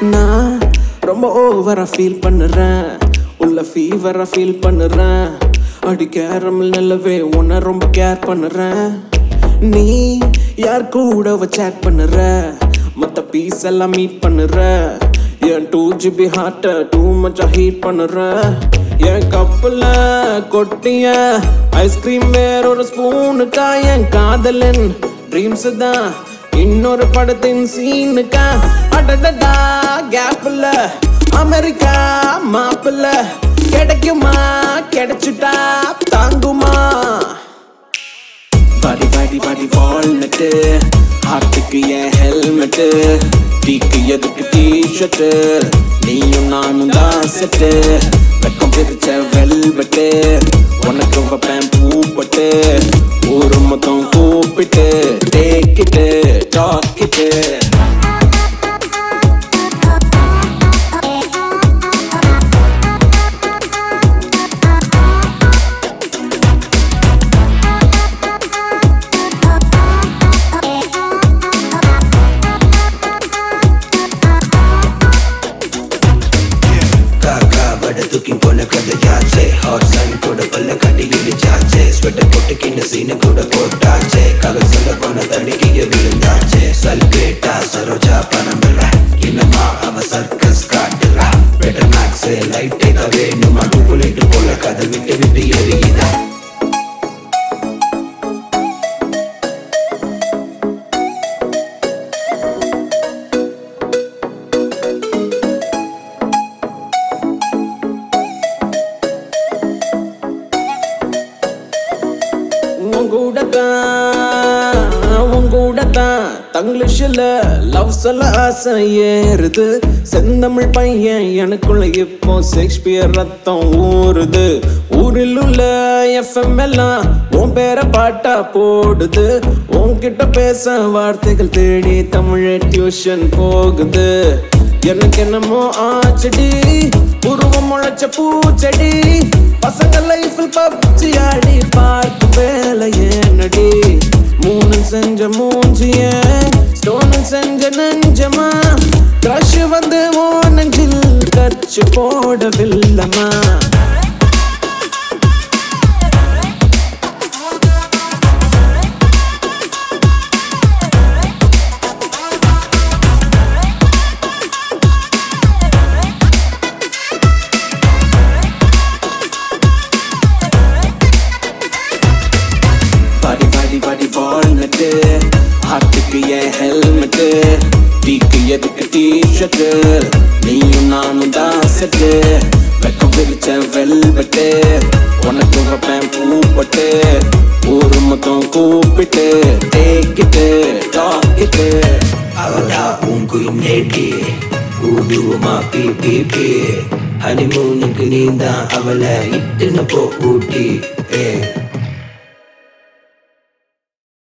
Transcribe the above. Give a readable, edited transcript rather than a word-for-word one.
நான் ரொம்ப ஓவரா ஃபீல் பண்ணுறேன், உள்ள ஃபீவரா ஃபீல் பண்ணுறேன். அடி கேரமல் நிலவே உன்னை ரொம்ப கேர் பண்ணுறேன். நீ யார் கூட சேட் பண்ணுற, மற்ற பீஸ் எல்லாம் மீட் பண்ணுற. என் 2GB ஹார்ட்டை டூ மச்சா ஹீட் பண்ணுற. என் கப்பில் கொட்டிய ஐஸ்கிரீம் வேற ஒரு ஸ்பூனுக்கா. என் காதலின் ட்ரீம்ஸ் தான் இன்னொரு படத்தின் சீனுக்கா. அடடா கேப்ல அமெரிக்கா மாப்பிள்ள கிடைக்குமா, கிடைச்சுட்டா தாங்குமா. வாடி வாடி வாடி வால்நட்டு, ஹார்ட்டுக்கு என் ஹெல்மெட்டு, டீக்கு எதுக்கு டிஷர்ட்டு, நீயும் நானும் தான் செட்டு. வெக்கம் பிரிச்ச வெல்வெட்டு, உனக்கு வைப்பேன் பூப்பட்டு, ஊரு மொத்தம் கூப்பிட்டு டேக்கிட்டு டாக்கிட்டு. தூக்கி போன கதையாச்சே, ஹாட் சன் கூட பல்ல கட்டி இடிச்சாச்சே, ஸ்வெட்டர் போட்டுக்கின்னு சீனு கூட போட்டாச்சே, கதை சொல்ல போன தடுக்கிய விழுந்தாச்சே. சல்பேட்டா சரோஜா பணமில்ல, இன்னமா அவ சர்க்கஸ் காட்டுறா. பெட்டர் மேக்ஸ் லைட்டே தான் வேணுமா, டூப்புலேட்டு போல கதை விட்டு விட்டு எரியுதா. உங்கூடத்தான் தங்கிலீஷ்ல லவ் சொல்ல ஆசை ஏறுது. செந்தமிழ் பையன் எனக்குள்ள இப்போ ஷேக்ஸ்பியர் ரத்தம் ஊறுது. ஊரில் உள்ள FM எல்லாம் உன் பேரை பாட்டா போடுது. உன்கிட்ட பேச வார்த்தைகள் தேடி தமிழ் டியூஷன் போகுது. எனக்கு என்னமோ ஆச்சடி, உருவம் முளைச்ச பூச்செடி. பசங்க லைஃபில் பப்ஜி ஆடி பார்த்து வேலை ஏனடி. மூணு செஞ்ச மூஞ்சிய ஸ்டோனு செஞ்ச நெஞ்சமா, கிரஷ் வந்து ஓ நெஞ்சில் கச்சு போடவில்லமா. வாடி வாடி வாடி வால்நட்டு, ஹார்ட்டுக்கு என் ஹெல்மெட்டு, டீக்கு எதுக்கு டிஷர்ட்டு, நீயும் நானும் தான் செட்டு. வெக்கம் பிரிச்ச வெல்வெட்டு, உனக்கு வைப்பேன் பூப்பட்டு, ஊரு மொத்தம் கூப்பிட்டு டேக்கிட்டு டாக்கிட்டு. அவளா உங்குயின் நேட்டி, ஊடுவமா பி பி பி. ஹனிமூனுக்கு நீந்தான் அவளை இட்டுன்னு போ ஊட்டி.